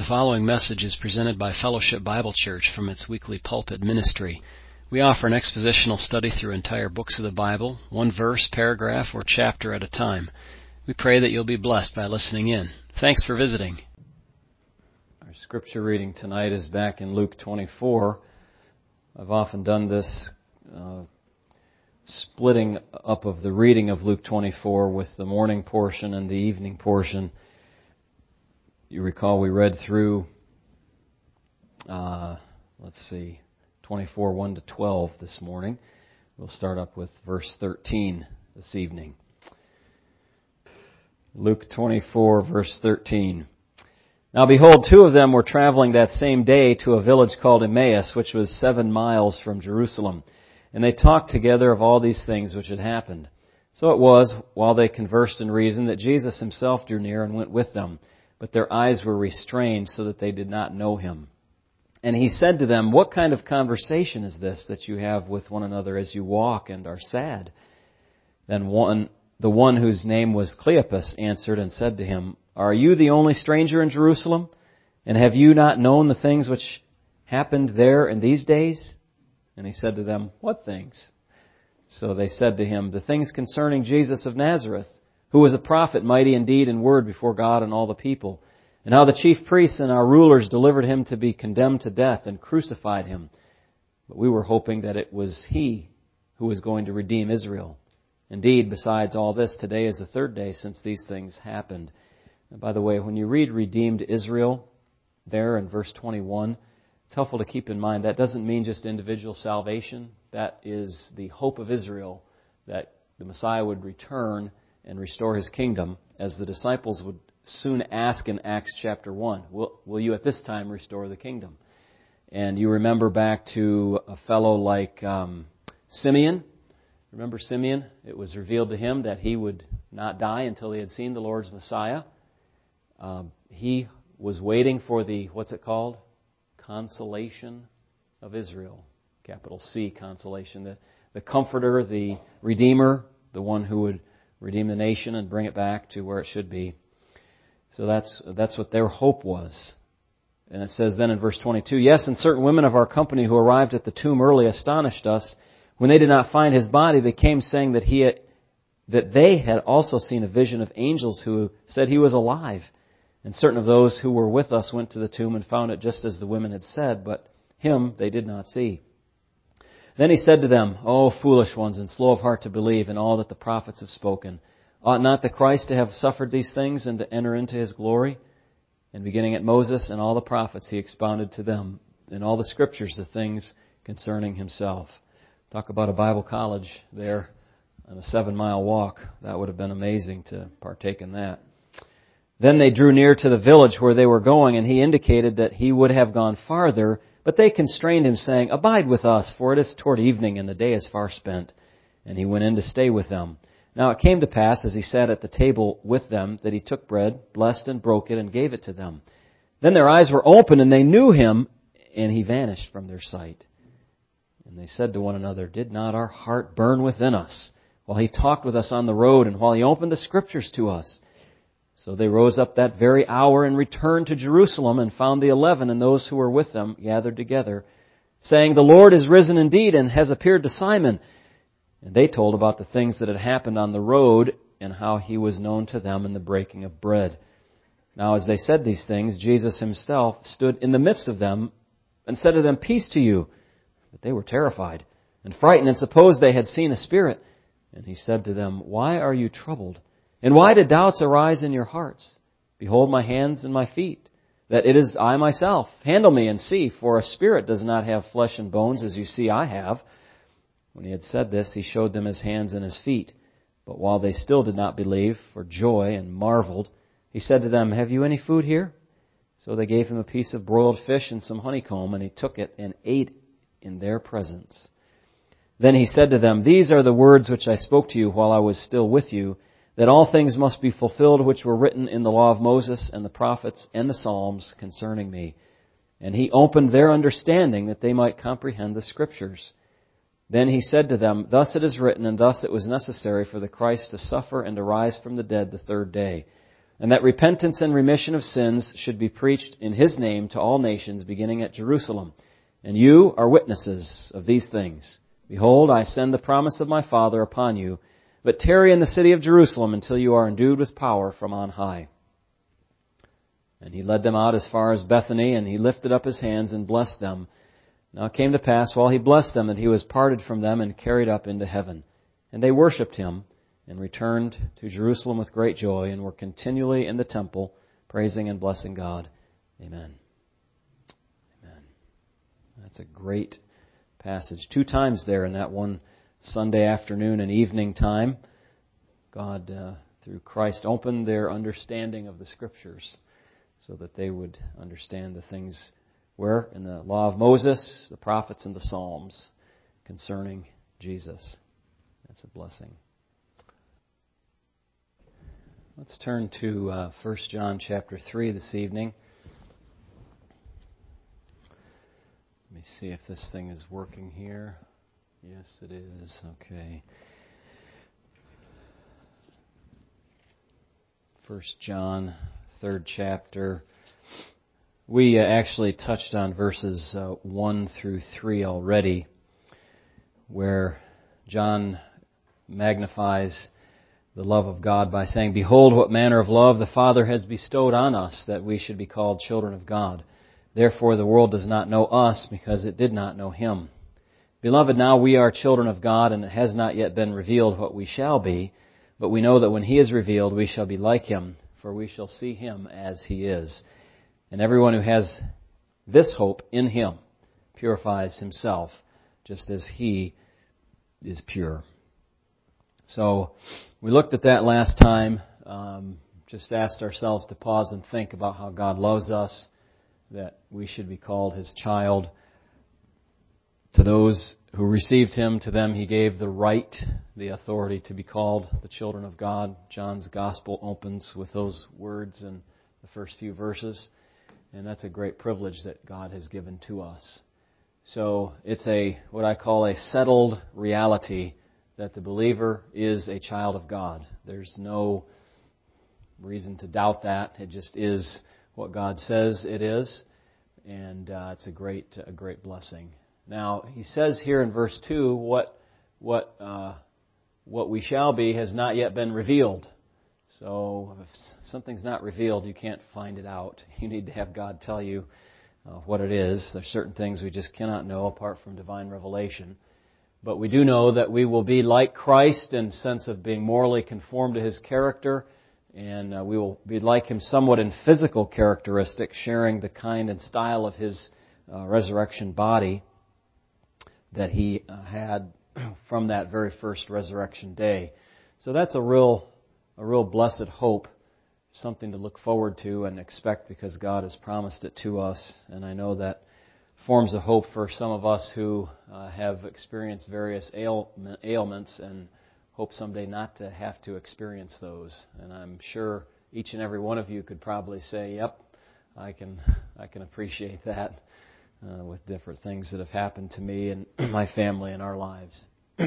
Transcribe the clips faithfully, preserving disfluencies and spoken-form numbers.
The following message is presented by Fellowship Bible Church from its weekly pulpit ministry. We offer an expositional study through entire books of the Bible, one verse, paragraph, or chapter at a time. We pray that you'll be blessed by listening in. Thanks for visiting. Our scripture reading tonight is back in Luke twenty-four. I've often done this uh, splitting up of the reading of Luke twenty-four with the morning portion and the evening portion. You recall we read through, uh, let's see, twenty-four, one to twelve this morning. We'll start up with verse thirteen this evening. Luke twenty-four, verse thirteen. Now behold, two of them were traveling that same day to a village called Emmaus, which was seven miles from Jerusalem. And they talked together of all these things which had happened. So it was, while they conversed and reasoned, that Jesus himself drew near and went with them. But their eyes were restrained so that they did not know him. And he said to them, "What kind of conversation is this that you have with one another as you walk and are sad?" Then one, the one whose name was Cleopas answered and said to him, "Are you the only stranger in Jerusalem? And have you not known the things which happened there in these days?" And he said to them, "What things?" So they said to him, "The things concerning Jesus of Nazareth, who was a prophet, mighty in deed and word before God and all the people, and how the chief priests and our rulers delivered him to be condemned to death and crucified him. But we were hoping that it was he who was going to redeem Israel. Indeed, besides all this, today is the third day since these things happened." And by the way, when you read redeemed Israel there in verse twenty-one, it's helpful to keep in mind that doesn't mean just individual salvation. That is the hope of Israel, that the Messiah would return and restore his kingdom, as the disciples would soon ask in Acts chapter one, will, will you at this time restore the kingdom? And you remember back to a fellow like um, Simeon. Remember Simeon? It was revealed to him that he would not die until he had seen the Lord's Messiah. Um, he was waiting for the, what's it called? Consolation of Israel. Capital C, consolation. The, the comforter, the redeemer, the one who would redeem the nation and bring it back to where it should be. So that's that's what their hope was. And it says then in verse twenty-two, "Yes, and certain women of our company who arrived at the tomb early astonished us. When they did not find his body, they came saying that he had, that they had also seen a vision of angels who said he was alive. And certain of those who were with us went to the tomb and found it just as the women had said, but him they did not see." Then he said to them, "O foolish ones, and slow of heart to believe in all that the prophets have spoken. Ought not the Christ to have suffered these things and to enter into his glory?" And beginning at Moses and all the prophets, he expounded to them in all the scriptures the things concerning himself. Talk about a Bible college there on a seven-mile walk. That would have been amazing to partake in that. Then they drew near to the village where they were going, and he indicated that he would have gone farther, but they constrained him, saying, "Abide with us, for it is toward evening, and the day is far spent." And he went in to stay with them. Now it came to pass, as he sat at the table with them, that he took bread, blessed and broke it, and gave it to them. Then their eyes were opened, and they knew him, and he vanished from their sight. And they said to one another, "Did not our heart burn within us, while he talked with us on the road, and while he opened the scriptures to us?" So they rose up that very hour and returned to Jerusalem and found the eleven and those who were with them gathered together, saying, "The Lord is risen indeed and has appeared to Simon." And they told about the things that had happened on the road and how he was known to them in the breaking of bread. Now as they said these things, Jesus himself stood in the midst of them and said to them, "Peace to you." But they were terrified and frightened and supposed they had seen a spirit. And he said to them, "Why are you troubled? And why did doubts arise in your hearts? Behold my hands and my feet, that it is I myself. Handle me and see, for a spirit does not have flesh and bones as you see I have." When he had said this, he showed them his hands and his feet. But while they still did not believe for joy and marveled, he said to them, "Have you any food here?" So they gave him a piece of broiled fish and some honeycomb, and he took it and ate in their presence. Then he said to them, "These are the words which I spoke to you while I was still with you, that all things must be fulfilled which were written in the law of Moses and the prophets and the Psalms concerning me." And he opened their understanding that they might comprehend the Scriptures. Then he said to them, "Thus it is written, and thus it was necessary for the Christ to suffer and to rise from the dead the third day, and that repentance and remission of sins should be preached in His name to all nations, beginning at Jerusalem. And you are witnesses of these things. Behold, I send the promise of my Father upon you, but tarry in the city of Jerusalem until you are endued with power from on high. And He led them out as far as Bethany, and He lifted up His hands and blessed them. Now it came to pass, while He blessed them, that He was parted from them and carried up into heaven. And they worshipped Him, and returned to Jerusalem with great joy, and were continually in the temple, praising and blessing God. Amen. Amen. That's a great passage. Two times there in that one Sunday afternoon and evening time, God, uh, through Christ, opened their understanding of the Scriptures so that they would understand the things where in the law of Moses, the prophets, and the Psalms concerning Jesus. That's a blessing. Let's turn to uh, First John chapter three this evening. Let me see if this thing is working here. Yes, it is. Okay. First John, third chapter. We uh, actually touched on verses uh, one through three already, where John magnifies the love of God by saying, Behold, what manner of love the Father has bestowed on us, that we should be called children of God. Therefore the world does not know us, because it did not know Him. Beloved, now we are children of God, and it has not yet been revealed what we shall be, but we know that when He is revealed, we shall be like Him, for we shall see Him as He is. And everyone who has this hope in Him purifies himself, just as He is pure. So, we looked at that last time, um, just asked ourselves to pause and think about how God loves us, that we should be called His child. To those who received Him, to them He gave the right, the authority to be called the children of God. John's Gospel opens with those words in the first few verses, and that's a great privilege that God has given to us. So, it's a what I call a settled reality that the believer is a child of God. There's no reason to doubt that. It just is what God says it is, and uh, it's a great, a great blessing. Now, He says here in verse two, what what uh, what we shall be has not yet been revealed. So, if something's not revealed, you can't find it out. You need to have God tell you uh, what it is. There's certain things we just cannot know apart from divine revelation. But we do know that we will be like Christ in the sense of being morally conformed to His character, and uh, we will be like Him somewhat in physical characteristics, sharing the kind and style of His uh, resurrection body that He uh, had from that very first resurrection day. So that's a real, a real blessed hope, something to look forward to and expect because God has promised it to us, and I know that forms of hope for some of us who uh, have experienced various ailment, ailments and hope someday not to have to experience those. And I'm sure each and every one of you could probably say, yep, I can I can appreciate that uh, with different things that have happened to me and my family and our lives.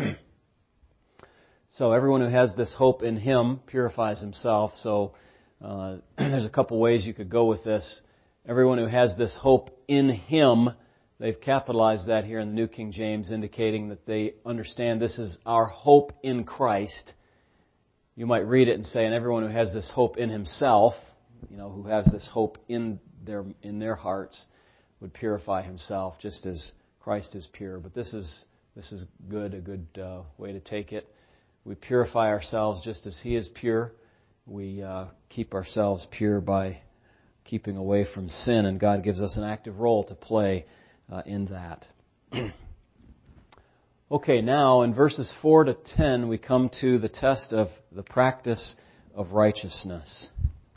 So everyone who has this hope in Him purifies himself. So uh, there's a couple ways you could go with this. Everyone who has this hope in Him, they've capitalized that here in the New King James, indicating that they understand this is our hope in Christ. You might read it and say, and everyone who has this hope in himself, you know, who has this hope in their in their hearts, would purify himself just as Christ is pure. But this is this is good, a good uh, way to take it. We purify ourselves just as He is pure. We uh, keep ourselves pure by keeping away from sin, and God gives us an active role to play uh, in that. Okay, now in verses four to ten, we come to the test of the practice of righteousness.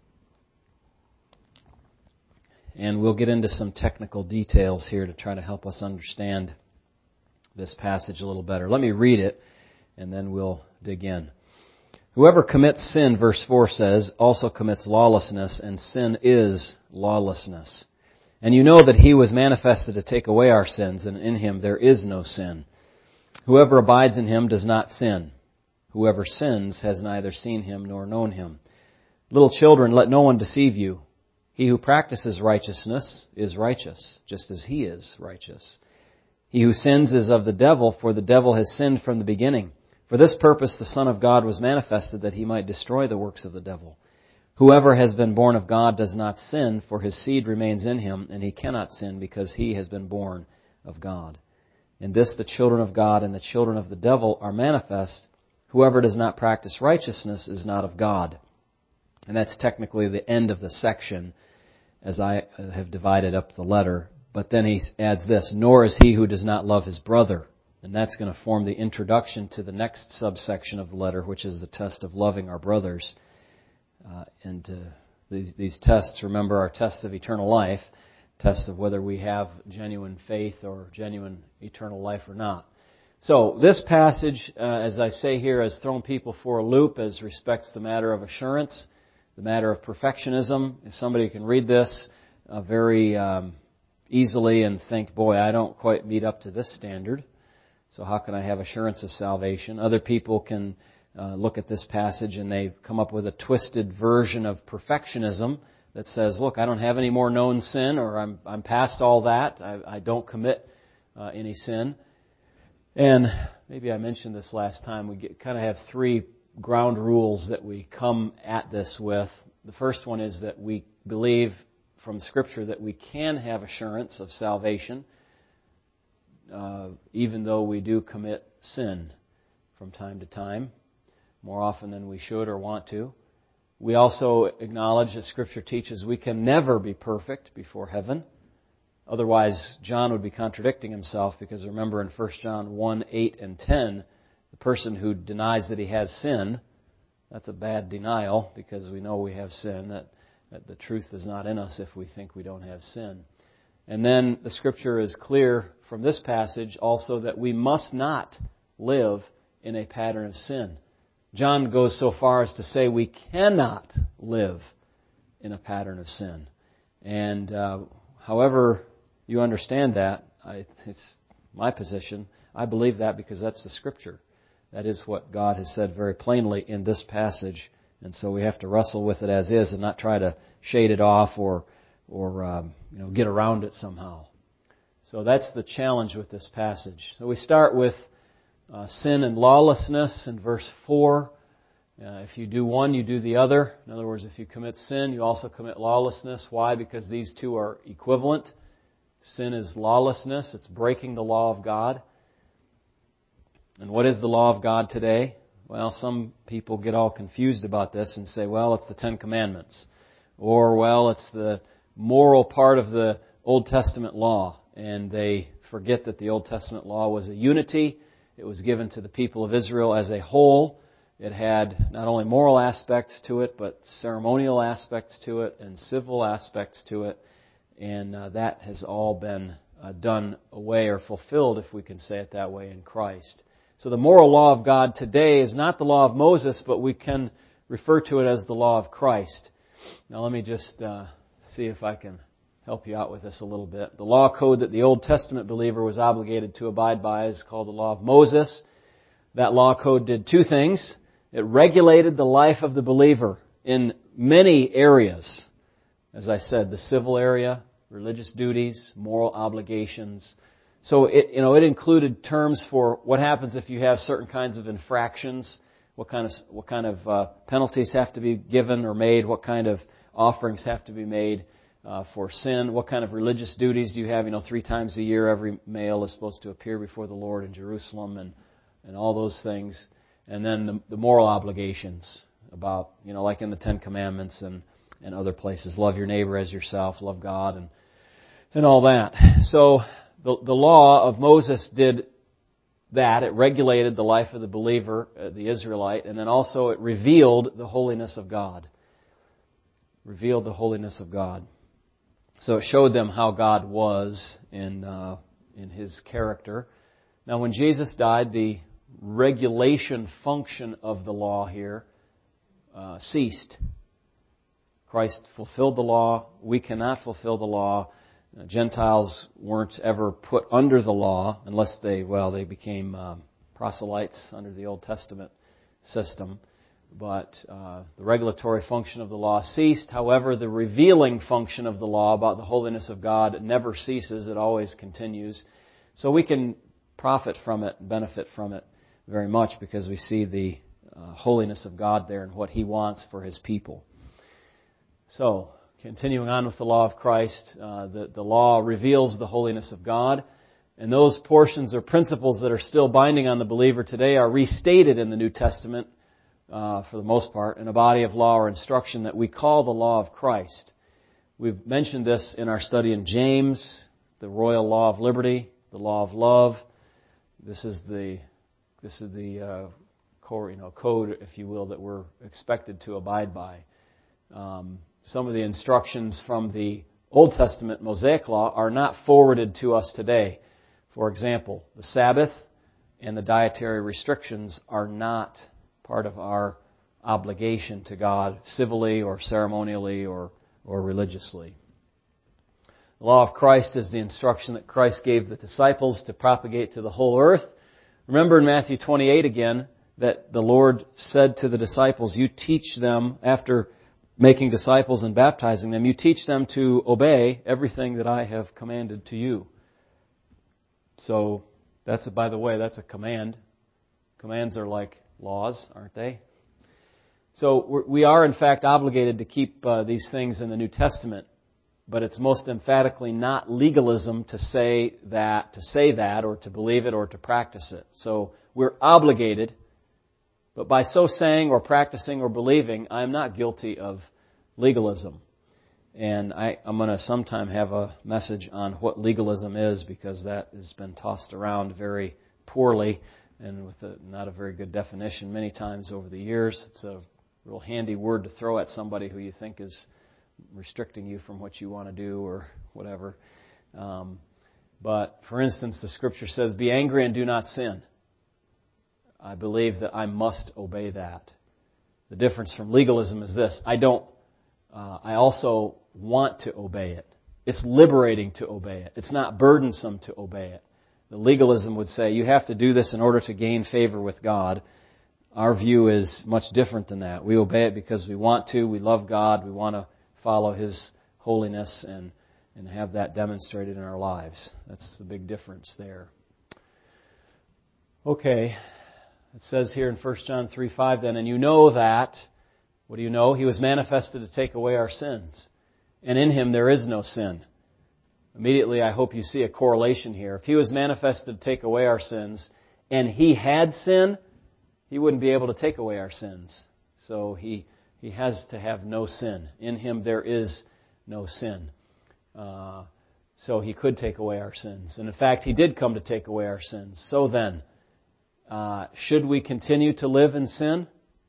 And we'll get into some technical details here to try to help us understand this passage a little better. Let me read it, and then we'll dig in. Whoever commits sin, verse four says, also commits lawlessness, and sin is lawlessness. And you know that He was manifested to take away our sins, and in Him there is no sin. Whoever abides in Him does not sin. Whoever sins has neither seen Him nor known Him. Little children, let no one deceive you. He who practices righteousness is righteous, just as he is righteous. He who sins is of the devil, for the devil has sinned from the beginning. For this purpose the Son of God was manifested, that he might destroy the works of the devil. Whoever has been born of God does not sin, for his seed remains in him, and he cannot sin because he has been born of God. In this the children of God and the children of the devil are manifest. Whoever does not practice righteousness is not of God. And that's technically the end of the section, as I have divided up the letter. But then he adds this, nor is he who does not love his brother. And that's going to form the introduction to the next subsection of the letter, which is the test of loving our brothers. Uh, and uh, these, these tests, remember, are tests of eternal life, tests of whether we have genuine faith or genuine eternal life or not. So this passage, uh, as I say here, has thrown people for a loop as respects the matter of assurance, the matter of perfectionism. If somebody can read this uh, very um, easily and think, boy, I don't quite meet up to this standard, so how can I have assurance of salvation? Other people can uh, look at this passage and they come up with a twisted version of perfectionism that says, look, I don't have any more known sin, or I'm I'm past all that. I, I don't commit uh, any sin. And maybe I mentioned this last time. We get, kind of have three ground rules that we come at this with. The first one is that we believe from Scripture that we can have assurance of salvation, uh, even though we do commit sin from time to time, more often than we should or want to. We also acknowledge that Scripture teaches we can never be perfect before heaven. Otherwise, John would be contradicting himself, because remember in First John one, eight, and ten, the person who denies that he has sin, that's a bad denial, because we know we have sin, that, that the truth is not in us if we think we don't have sin. And then the Scripture is clear from this passage also that we must not live in a pattern of sin. John goes so far as to say we cannot live in a pattern of sin. And uh, however you understand that, I, it's my position. I believe that because that's the Scripture. That is what God has said very plainly in this passage. And so we have to wrestle with it as is and not try to shade it off or or um, you know get around it somehow. So that's the challenge with this passage. So we start with Uh, sin and lawlessness in verse four. Uh, if you do one, you do the other. In other words, if you commit sin, you also commit lawlessness. Why? Because these two are equivalent. Sin is lawlessness. It's breaking the law of God. And what is the law of God today? Well, some people get all confused about this and say, well, it's the Ten Commandments. Or, well, it's the moral part of the Old Testament law. And they forget that the Old Testament law was a unity. It was given to the people of Israel as a whole. It had not only moral aspects to it, but ceremonial aspects to it and civil aspects to it. And uh, that has all been uh, done away or fulfilled, if we can say it that way, in Christ. So the moral law of God today is not the law of Moses, but we can refer to it as the law of Christ. Now let me just uh, see if I can help you out with this a little bit. The law code that the Old Testament believer was obligated to abide by is called the law of Moses. That law code did two things. It regulated the life of the believer in many areas. As I said, the civil area, religious duties, moral obligations. So it, you know, it included terms for what happens if you have certain kinds of infractions, what kind of what kind of uh, penalties have to be given or made, what kind of offerings have to be made Uh, for sin, what kind of religious duties do you have? You know, three times a year every male is supposed to appear before the Lord in Jerusalem, and, and all those things. And then the, the moral obligations about, you know, like in the Ten Commandments and, and other places. Love your neighbor as yourself, love God, and and all that. So the, the law of Moses did that. It regulated the life of the believer, uh, the Israelite, and then also it revealed the holiness of God. Revealed the holiness of God. So it showed them how God was in uh, in His character. Now when Jesus died, the regulation function of the law here uh, ceased. Christ fulfilled the law. We cannot fulfill the law. Uh, Gentiles weren't ever put under the law unless they, well, they became um, proselytes under the Old Testament system. but uh, the regulatory function of the law ceased. However, the revealing function of the law about the holiness of God never ceases. It always continues. So we can profit from it, benefit from it very much because we see the uh, holiness of God there and what He wants for His people. So, continuing on with the law of Christ, uh, the, the law reveals the holiness of God. And those portions or principles that are still binding on the believer today are restated in the New Testament, uh, for the most part, in a body of law or instruction that we call the law of Christ. We've mentioned this in our study in James, the royal law of liberty, the law of love. This is the this is the uh, core, you know, code, if you will, that we're expected to abide by. Um, some of the instructions from the Old Testament Mosaic law are not forwarded to us today. For example, the Sabbath and the dietary restrictions are not part of our obligation to God civilly or ceremonially or, or religiously. The law of Christ is the instruction that Christ gave the disciples to propagate to the whole earth. Remember in Matthew twenty-eight again that the Lord said to the disciples, you teach them, after making disciples and baptizing them, you teach them to obey everything that I have commanded to you. So, that's a, by the way, that's a command. Commands are like laws, aren't they? So, we're, we are in fact obligated to keep uh, these things in the New Testament, but it's most emphatically not legalism to say that, to say that, or to believe it, or to practice it. So, we're obligated, but by so saying or practicing or believing, I am not guilty of legalism. And I, I'm going to sometime have a message on what legalism is, because that has been tossed around very poorly and with a, not a very good definition many times over the years. It's a real handy word to throw at somebody who you think is restricting you from what you want to do or whatever. Um, but, for instance, the Scripture says, be angry and do not sin. I believe that I must obey that. The difference from legalism is this. I don't, uh, I also want to obey it. It's liberating to obey it. It's not burdensome to obey it. The legalism would say you have to do this in order to gain favor with God. Our view is much different than that. We obey it because we want to. We love God. We want to follow His holiness and, and have that demonstrated in our lives. That's the big difference there. Okay. It says here in First John three five then, and you know that, what do you know? He was manifested to take away our sins. And in Him there is no sin. Immediately I hope you see a correlation here. If He was manifested to take away our sins, and He had sin, He wouldn't be able to take away our sins. So He He has to have no sin. In Him there is no sin. Uh, so He could take away our sins. And in fact, He did come to take away our sins. So then, Uh, should we continue to live in sin?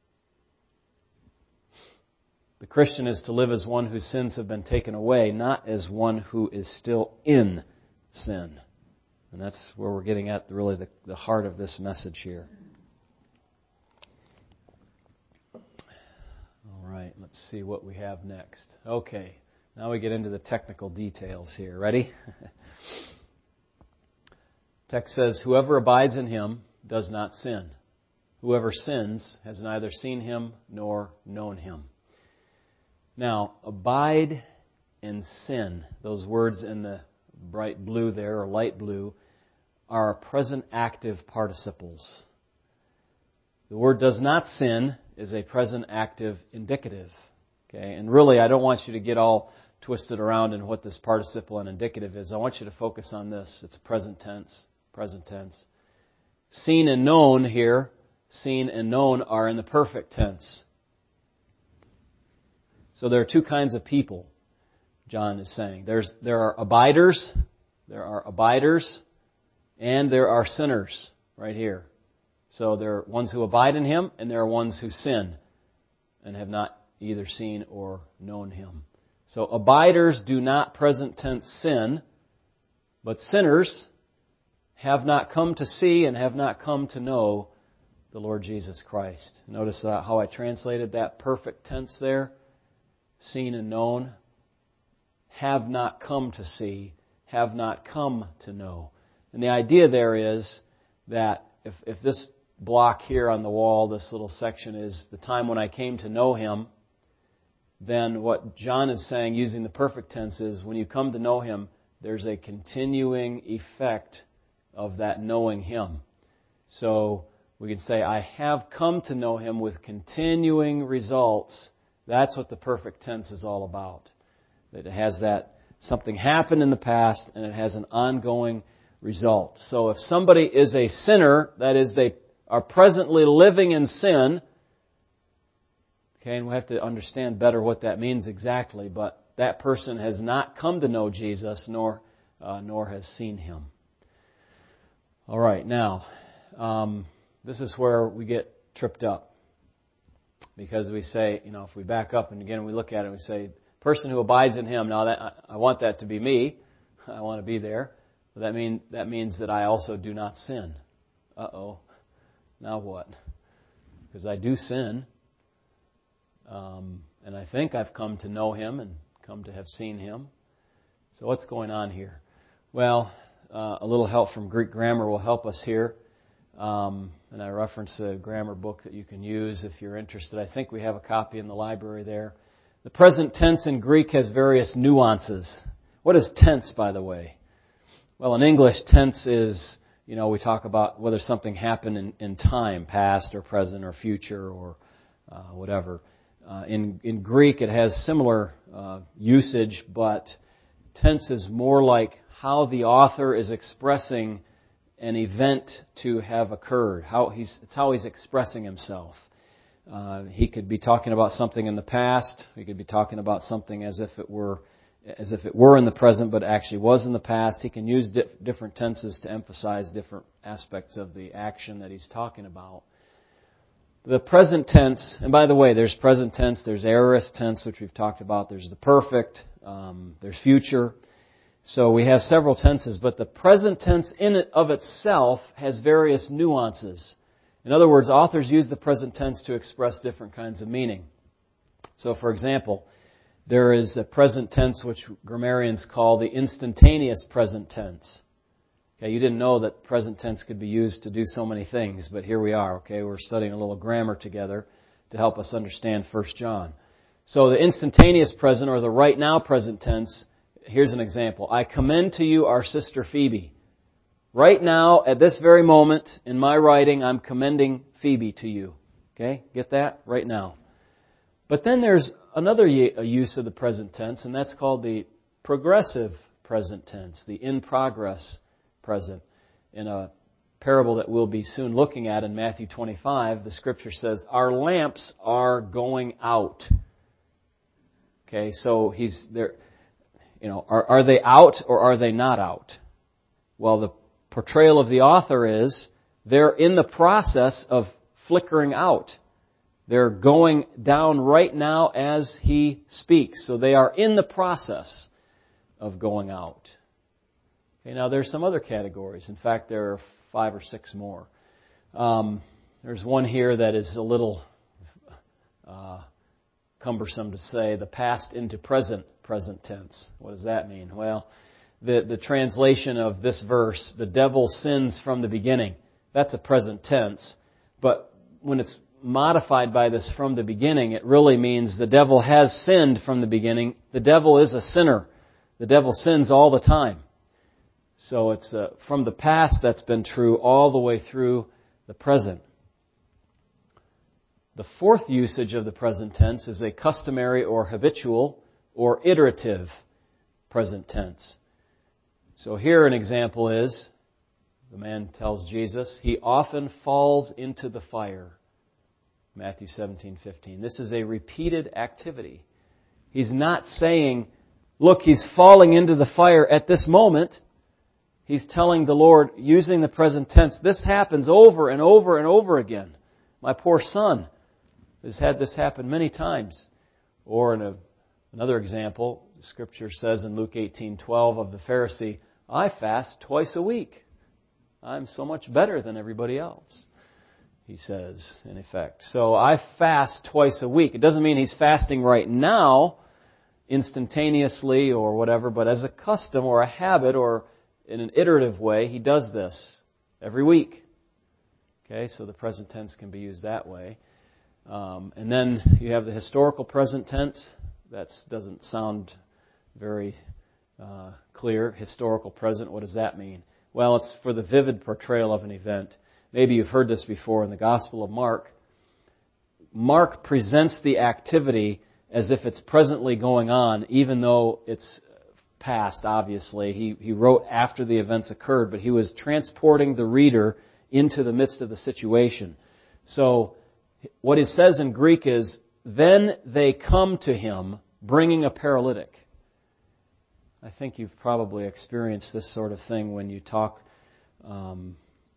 The Christian is to live as one whose sins have been taken away, not as one who is still in sin. And that's where we're getting at really the, the heart of this message here. All right, let's see what we have next. Okay, now we get into the technical details here. Ready? Text says, whoever abides in Him does not sin. Whoever sins has neither seen Him nor known Him. Now, abide and sin, those words in the bright blue there, or light blue, are present active participles. The word does not sin is a present active indicative. Okay, and really I don't want you to get all twisted around in what this participle and indicative is. I want you to focus on this. It's present tense, present tense. Seen and known here, seen and known are in the perfect tense. So there are two kinds of people, John is saying. There's, there are abiders, there are abiders, and there are sinners right here. So there are ones who abide in Him, and there are ones who sin and have not either seen or known Him. So abiders do not present tense sin, but sinners have not come to see and have not come to know the Lord Jesus Christ. Notice uh, how I translated that perfect tense there. Seen and known. Have not come to see. Have not come to know. And the idea there is that if, if this block here on the wall, this little section, is the time when I came to know Him, then what John is saying using the perfect tense is when you come to know Him, there's a continuing effect of that knowing Him. So we can say, I have come to know Him with continuing results. That's what the perfect tense is all about. That it has that something happened in the past and it has an ongoing result. So if somebody is a sinner, that is, they are presently living in sin, okay, and we have to understand better what that means exactly, but that person has not come to know Jesus, nor uh, nor has seen Him. All right, now, um, this is where we get tripped up. Because we say, you know, if we back up and again we look at it and we say, person who abides in Him, now that I, I want that to be me, I want to be there, but that, mean, that means that I also do not sin. Uh-oh. Now what? Because I do sin, um, and I think I've come to know Him and come to have seen Him. So what's going on here? Well, uh, a little help from Greek grammar will help us here. Um, and I reference a grammar book that you can use if you're interested. I think we have a copy in the library there. The present tense in Greek has various nuances. What is tense, by the way? Well, in English, tense is, you know, we talk about whether something happened in, in time, past or present or future or uh, whatever. Uh, in, in Greek, it has similar uh, usage, but tense is more like how the author is expressing an event to have occurred. How he's, it's how he's expressing himself. Uh, he could be talking about something in the past. He could be talking about something as if it were as if it were in the present, but actually was in the past. He can use di- different tenses to emphasize different aspects of the action that he's talking about. The present tense, and by the way, there's present tense, there's aorist tense, which we've talked about. There's the perfect, um, there's future. So we have several tenses, but the present tense in and of itself has various nuances. In other words, authors use the present tense to express different kinds of meaning. So, for example, there is a present tense which grammarians call the instantaneous present tense. Okay, you didn't know that present tense could be used to do so many things, but here we are. Okay, we're studying a little grammar together to help us understand First John. So the instantaneous present, or the right now present tense, here's an example. I commend to you our sister Phoebe. Right now, at this very moment, in my writing, I'm commending Phoebe to you. Okay, get that? Right now. But then there's another use of the present tense, and that's called the progressive present tense, the in progress present. In a parable that we'll be soon looking at in Matthew twenty-five, the Scripture says, our lamps are going out. Okay, so he's there. You know, are, are they out or are they not out? Well, the portrayal of the author is they're in the process of flickering out. They're going down right now as he speaks. So they are in the process of going out. Okay, now there's some other categories. In fact, there are five or six more. Um, there's one here that is a little uh, cumbersome to say, the past into present, present tense. What does that mean? Well, the, the translation of this verse, the devil sins from the beginning, that's a present tense. But when it's modified by this from the beginning, it really means the devil has sinned from the beginning. The devil is a sinner. The devil sins all the time. So it's uh, from the past that's been true all the way through the present. The fourth usage of the present tense is a customary or habitual or iterative present tense. So here an example is, the man tells Jesus, he often falls into the fire. Matthew seventeen fifteen. This is a repeated activity. He's not saying, look, he's falling into the fire at this moment. He's telling the Lord, using the present tense, this happens over and over and over again. My poor son has had this happen many times. Or in a, another example, the Scripture says in Luke eighteen twelve of the Pharisee, I fast twice a week. I'm so much better than everybody else, he says, in effect. So I fast twice a week. It doesn't mean he's fasting right now, instantaneously or whatever, but as a custom or a habit or in an iterative way, he does this every week. Okay, so the present tense can be used that way. Um, and then you have the historical present tense. That doesn't sound very uh, clear. Historical present, what does that mean? Well, it's for the vivid portrayal of an event. Maybe you've heard this before in the Gospel of Mark. Mark presents the activity as if it's presently going on, even though it's past, obviously. He, he wrote after the events occurred, but he was transporting the reader into the midst of the situation. So, what it says in Greek is, then they come to him bringing a paralytic. I think you've probably experienced this sort of thing when you talk um,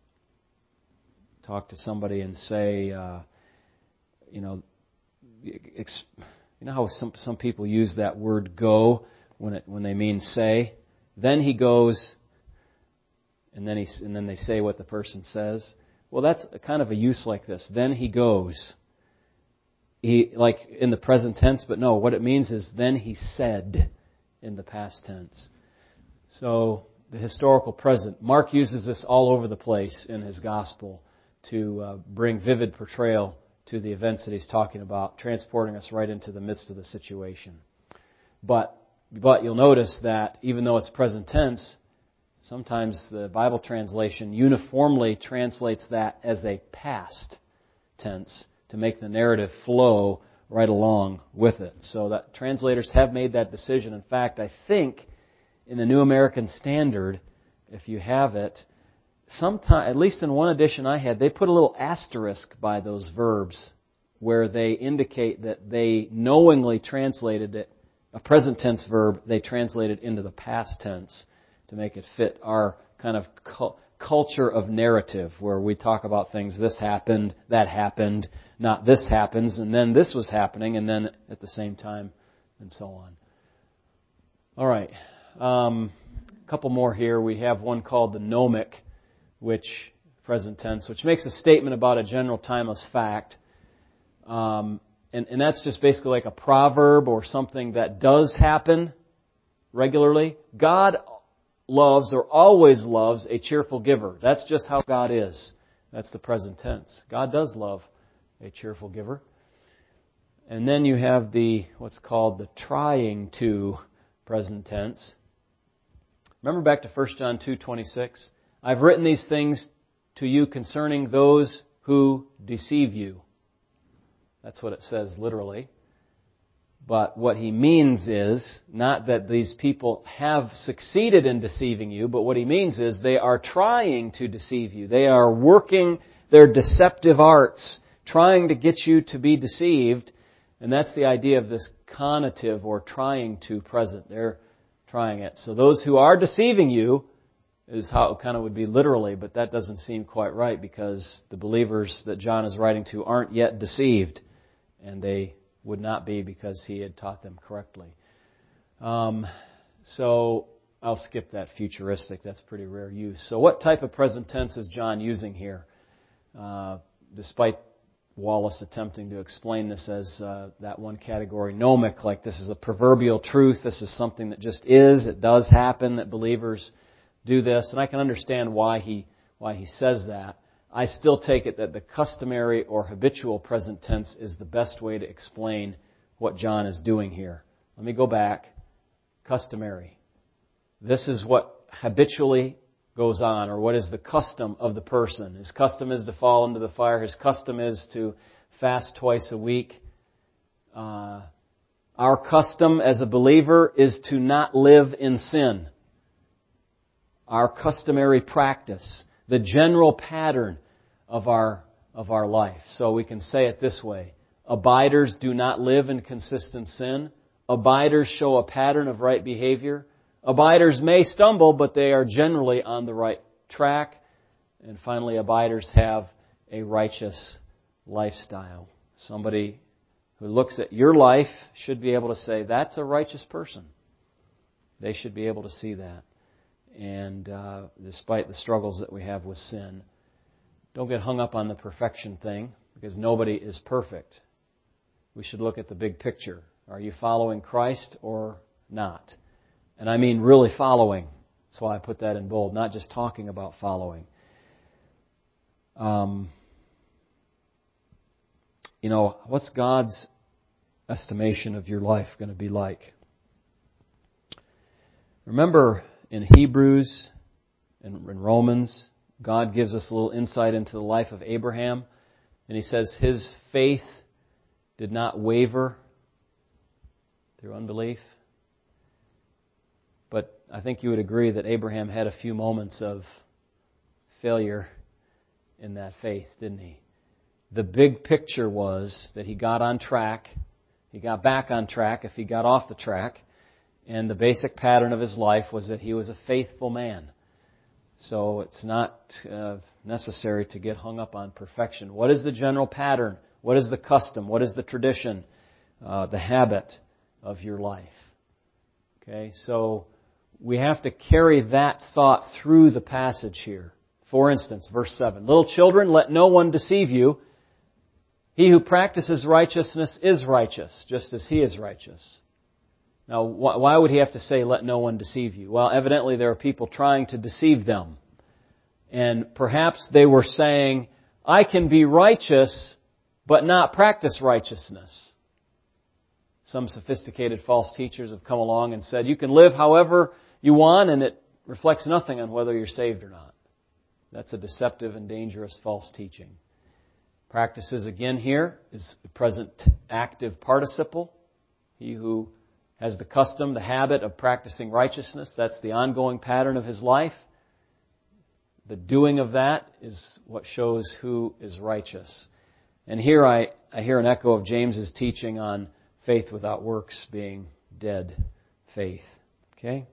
talk to somebody and say, uh, you know, ex- you know how some some people use that word "go" when it when they mean say. Then he goes, and then he and then they say what the person says. Well, that's kind of a use like this. Then he goes. He, like in the present tense, but no, what it means is then he said in the past tense. So the historical present. Mark uses this all over the place in his gospel to uh, bring vivid portrayal to the events that he's talking about, transporting us right into the midst of the situation. But but you'll notice that even though it's present tense, sometimes the Bible translation uniformly translates that as a past tense to make the narrative flow right along with it. So that translators have made that decision. In fact, I think in the New American Standard, if you have it, sometime, at least in one edition I had, they put a little asterisk by those verbs where they indicate that they knowingly translated it, a present tense verb, they translated into the past tense to make it fit our kind of cu- culture of narrative where we talk about things, this happened, that happened, not this happens, and then this was happening, and then at the same time, and so on. All right. Um, a couple more here. We have one called the gnomic, which, present tense, which makes a statement about a general timeless fact. Um, and, and that's just basically like a proverb or something that does happen regularly. God loves or always loves a cheerful giver. That's just how God is. That's the present tense. God does love a cheerful giver. And then you have the what's called the trying to present tense. Remember back to First John two twenty-six? I've written these things to you concerning those who deceive you. That's what it says literally. But what he means is not that these people have succeeded in deceiving you, but what he means is they are trying to deceive you. They are working their deceptive arts, trying to get you to be deceived. And that's the idea of this conative or trying to present. They're trying it. So those who are deceiving you is how it kind of would be literally, but that doesn't seem quite right because the believers that John is writing to aren't yet deceived. And they would not be because he had taught them correctly. Um, so I'll skip that futuristic. That's pretty rare use. So what type of present tense is John using here? Uh, despite Wallace attempting to explain this as uh, that one category, gnomic, like this is a proverbial truth. This is something that just is. It does happen that believers do this. And I can understand why he why he says that. I still take it that the customary or habitual present tense is the best way to explain what John is doing here. Let me go back. Customary. This is what habitually goes on, or what is the custom of the person. His custom is to fall into the fire. His custom is to fast twice a week. Uh, our custom as a believer is to not live in sin. Our customary practice, the general pattern of our of our life. So we can say it this way. Abiders do not live in consistent sin. Abiders show a pattern of right behavior. Abiders may stumble, but they are generally on the right track. And finally, abiders have a righteous lifestyle. Somebody who looks at your life should be able to say, that's a righteous person. They should be able to see that. And uh, despite the struggles that we have with sin, don't get hung up on the perfection thing, because nobody is perfect. We should look at the big picture. Are you following Christ or not? And I mean really following. That's why I put that in bold, not just talking about following. Um, you know, what's God's estimation of your life going to be like? Remember in Hebrews and in Romans, God gives us a little insight into the life of Abraham. And He says his faith did not waver through unbelief. But I think you would agree that Abraham had a few moments of failure in that faith, didn't he? The big picture was that he got on track. He got back on track if he got off the track. And the basic pattern of his life was that he was a faithful man. So it's not uh, necessary to get hung up on perfection. What is the general pattern? What is the custom? What is the tradition? Uh, the habit of your life? Okay, so we have to carry that thought through the passage here. For instance, verse seven. Little children, let no one deceive you. He who practices righteousness is righteous, just as he is righteous. Now, why would he have to say, let no one deceive you? Well, evidently there are people trying to deceive them. And perhaps they were saying, I can be righteous, but not practice righteousness. Some sophisticated false teachers have come along and said, you can live however you want, and it reflects nothing on whether you're saved or not. That's a deceptive and dangerous false teaching. Practices, again here, is the present active participle. He who has the custom, the habit of practicing righteousness, that's the ongoing pattern of his life. The doing of that is what shows who is righteous. And here I, I hear an echo of James's teaching on faith without works being dead faith. Okay?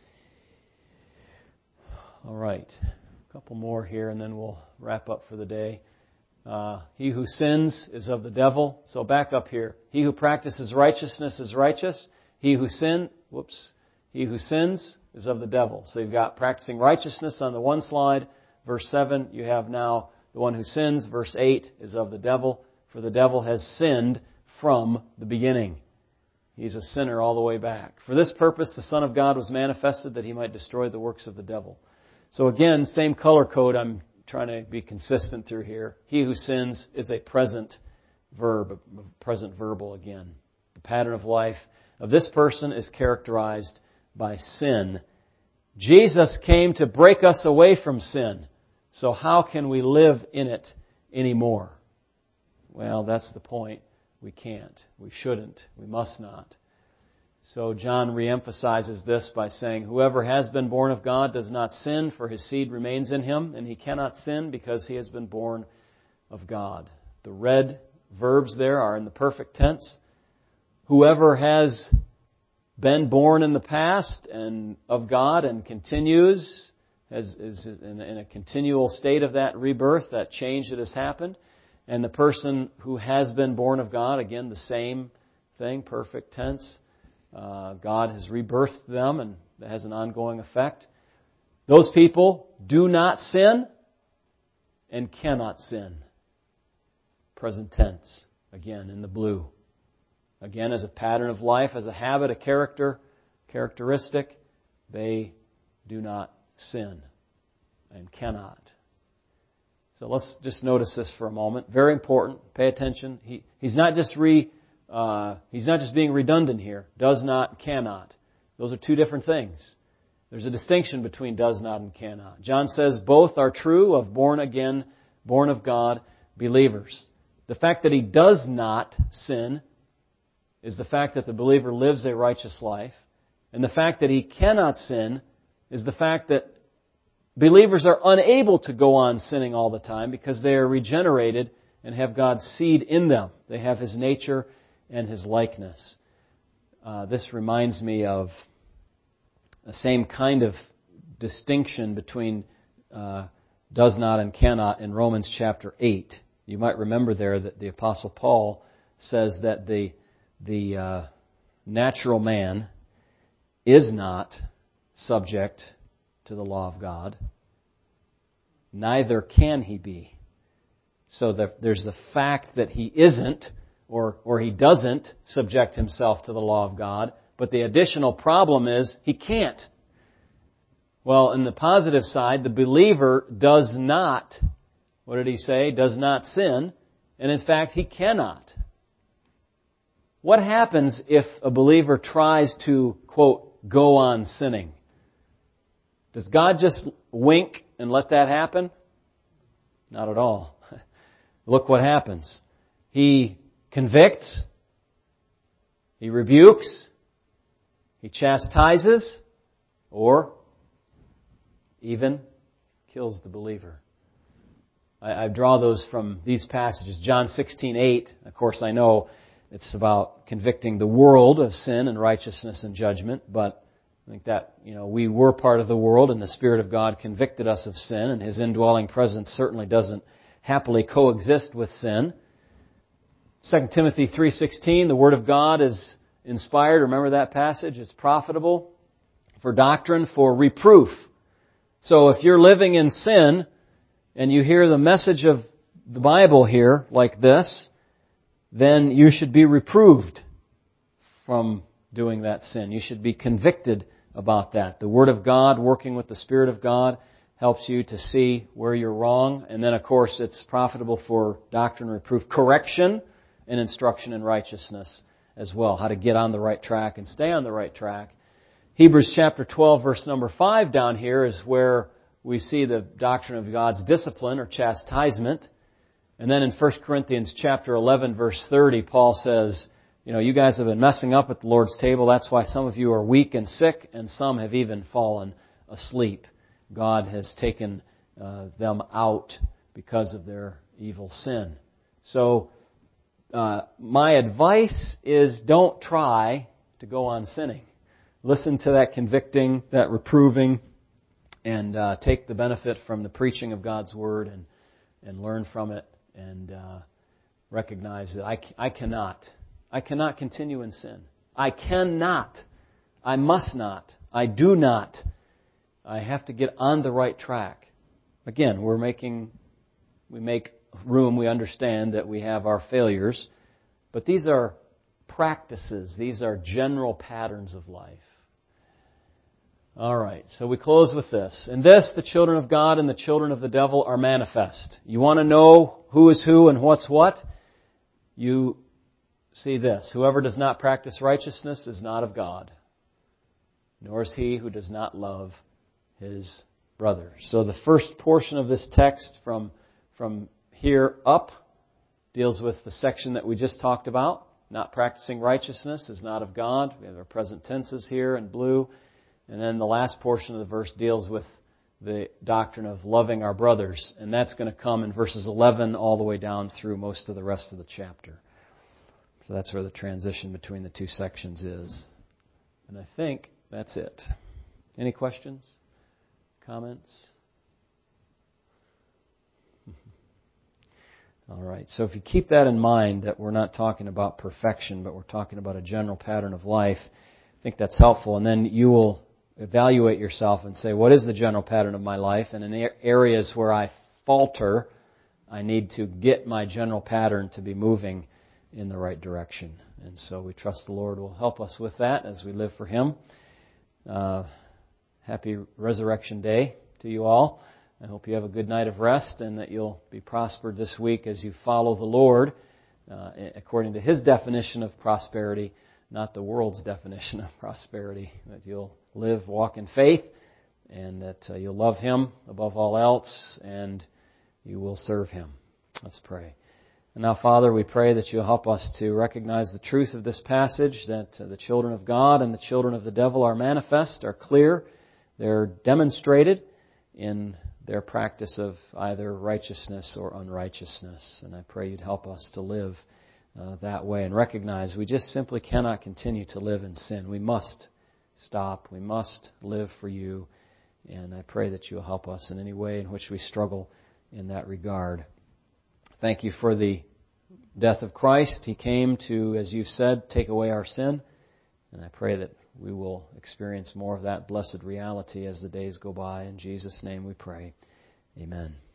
All right. A couple more here and then we'll wrap up for the day. Uh, he who sins is of the devil. So back up here. He who practices righteousness is righteous. He who sin, whoops, he who sins is of the devil. So you've got practicing righteousness on the one slide. Verse seven, you have now the one who sins. Verse eight is of the devil. For the devil has sinned from the beginning. He's a sinner all the way back. For this purpose, the Son of God was manifested that He might destroy the works of the devil. So again, same color code. I'm trying to be consistent through here. He who sins is a present verb, a present verbal again. The pattern of life of this person is characterized by sin. Jesus came to break us away from sin. So how can we live in it anymore? Well, that's the point. We can't. We shouldn't. We must not. So John reemphasizes this by saying, whoever has been born of God does not sin, for his seed remains in him, and he cannot sin because he has been born of God. The red verbs there are in the perfect tense. Whoever has been born in the past and of God and continues, has, is in a continual state of that rebirth, that change that has happened. And the person who has been born of God, again, the same thing, perfect tense. Uh, God has rebirthed them and that has an ongoing effect. Those people do not sin and cannot sin. Present tense, again, in the blue. Again, as a pattern of life, as a habit, a character, characteristic, they do not sin and cannot. So let's just notice this for a moment. Very important. Pay attention. He, he's not just re, uh, he's not just being redundant here. Does not, cannot. Those are two different things. There's a distinction between does not and cannot. John says both are true of born again, born of God believers. The fact that he does not sin is the fact that the believer lives a righteous life. And the fact that he cannot sin is the fact that believers are unable to go on sinning all the time because they are regenerated and have God's seed in them. They have His nature and His likeness. Uh, this reminds me of the same kind of distinction between uh, does not and cannot in Romans chapter eight. You might remember there that the Apostle Paul says that the the uh, natural man is not subject to the law of God. Neither can he be. So there's the fact that he isn't or, or he doesn't subject himself to the law of God. But the additional problem is he can't. Well, in the positive side, the believer does not, what did he say? Does not sin And in fact, He cannot. What happens if a believer tries to, quote, go on sinning? Does God just wink and let that happen? Not at all. Look what happens. He convicts. He rebukes. He chastises. Or even kills the believer. I, I draw those from these passages. John sixteen eight, of course I know it's about convicting the world of sin and righteousness and judgment, but I think that, you know, we were part of the world and the Spirit of God convicted us of sin, and His indwelling presence certainly doesn't happily coexist with sin. Second Timothy three sixteen, the Word of God is inspired. Remember that passage? It's profitable for doctrine, for reproof. So if you're living in sin and you hear the message of the Bible here like this, then you should be reproved from doing that sin. You should be convicted about that. The Word of God, working with the Spirit of God, helps you to see where you're wrong. And then, of course, it's profitable for doctrine, reproof, correction, and instruction in righteousness as well. How to get on the right track and stay on the right track. Hebrews chapter twelve, verse number five down here is where we see the doctrine of God's discipline or chastisement. And then in First Corinthians chapter eleven, verse thirty, Paul says, you know, you guys have been messing up at the Lord's table. That's why some of you are weak and sick, and some have even fallen asleep. God has taken uh, them out because of their evil sin. So, uh, my advice is don't try to go on sinning. Listen to that convicting, that reproving, and uh, take the benefit from the preaching of God's Word and, and learn from it and uh, recognize that I, I cannot. I cannot continue in sin. I cannot. I must not. I do not. I have to get on the right track. Again, we're making, we make room, we understand that we have our failures, but these are practices. These are general patterns of life. All right, so we close with this. In this, the children of God and the children of the devil are manifest. You want to know who is who and what's what? You see this. Whoever does not practice righteousness is not of God, nor is he who does not love his brother. So the first portion of this text from, from here up deals with the section that we just talked about. Not practicing righteousness is not of God. We have our present tenses here in blue. And then the last portion of the verse deals with the doctrine of loving our brothers. And that's going to come in verses eleven all the way down through most of the rest of the chapter. So that's where the transition between the two sections is. And I think that's it. Any questions? Comments? All right. So if you keep that in mind, that we're not talking about perfection, but we're talking about a general pattern of life, I think that's helpful. And then you will evaluate yourself and say, what is the general pattern of my life? And in areas where I falter, I need to get my general pattern to be moving in the right direction. And so we trust the Lord will help us with that as we live for Him. Uh, happy Resurrection Day to you all. I hope you have a good night of rest and that you'll be prospered this week as you follow the Lord uh, according to His definition of prosperity, not the world's definition of prosperity. That you'll live, walk in faith, and that uh, you'll love Him above all else, and you will serve Him. Let's pray. And now, Father, we pray that you'll help us to recognize the truth of this passage, that uh, the children of God and the children of the devil are manifest, are clear, they're demonstrated in their practice of either righteousness or unrighteousness. And I pray you'd help us to live uh, that way and recognize we just simply cannot continue to live in sin. We must stop. We must live for you. And I pray that you'll help us in any way in which we struggle in that regard. Thank you for the death of Christ. He came to, as you said, take away our sin. And I pray that we will experience more of that blessed reality as the days go by. In Jesus' name we pray. Amen.